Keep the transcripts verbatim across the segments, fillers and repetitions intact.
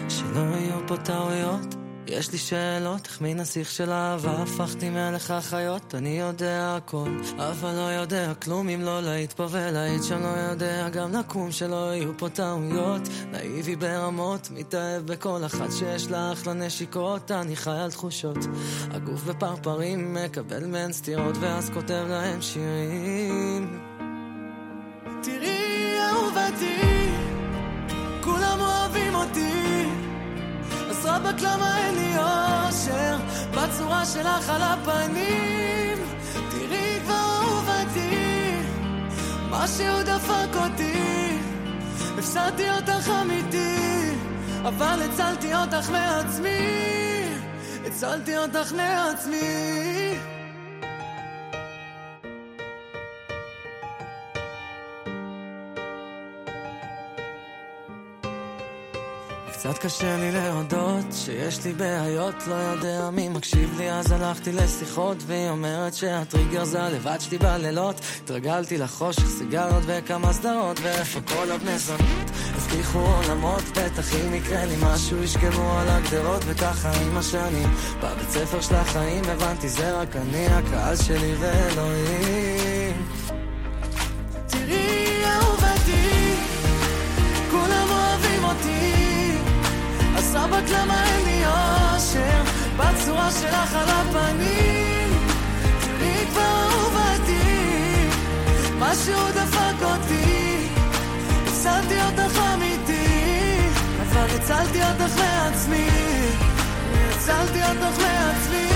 שלא יהיו פה טעויות, יש לי שאלות, איך מן השיח של אהבה הפכתי מלך החיות. אני יודע הכל, אבל לא יודע כלום אם לא להיט פה ולהיט שאני לא יודע גם לקום, שלא יהיו פה טעויות. נאיבי ברמות, מתאהב בכל אחת שיש לה אחלה נשיקות. אני חי על תחושות, הגוף בפרפרים, מקבל מהן סתירות ואז כותב להם שירים. תראי אהובתי, כולם אוהבים אותי, אז רבק למה אין לי אושר בצורה שלך על הפנים. תראי כבר אהובתי, משהו דפק אותי, הפסדתי אותך אמיתי, אבל הצלתי אותך מעצמי, הצלתי אותך מעצמי. קצת קשה לי להודות שיש לי בעיות, לא יודע מי מקשיב לי, אז הלכתי לשיחות והיא אומרת שהטריגר זה לבד שלי בלילות. התרגלתי לחושך, סיגרות וכמה סדרות, ואיפה כל הבני זונות הבטיחו עולמות, בטח אם יקרה לי משהו ישכמו על הגדרות. וככה עם השנים בבית ספר של החיים הבנתי זה רק אני, הקהל שלי ואלוהים. תראי אהובתי, כולם אוהבים אותי, אז רבק למה אין לי אושר בצורה שלך על הפנים. תראי כבר אהובתי, משהו דפק אותי, הפסדתי אותך אמיתי, אבל הצלתי אותך מעצמי, הצלתי אותך מעצמי.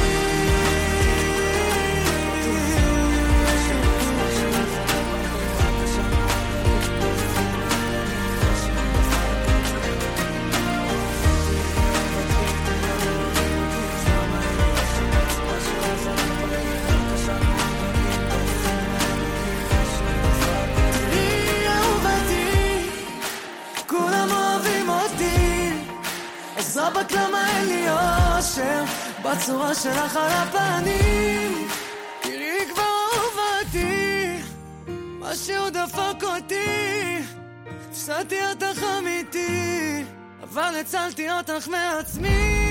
רבק למה אין לי אושר בצורה שלך על הפנים. תראי כבר אהובתי, משהו דפק אותי, הפסדתי אותך אמיתי, אבל הצלתי אותך מעצמי.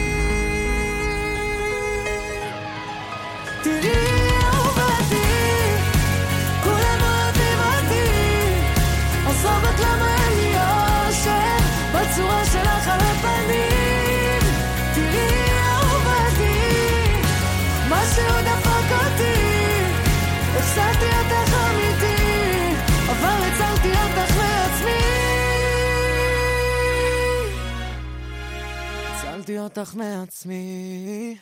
תראי אהובתי, כולם אוהבים אותי, אז רבק למה אין לי אושר בצורה שלך על הפנים. משהו דפק אותי, הפסדתי אותך אמיתי, אבל הצלתי אותך מעצמי, הצלתי אותך מעצמי.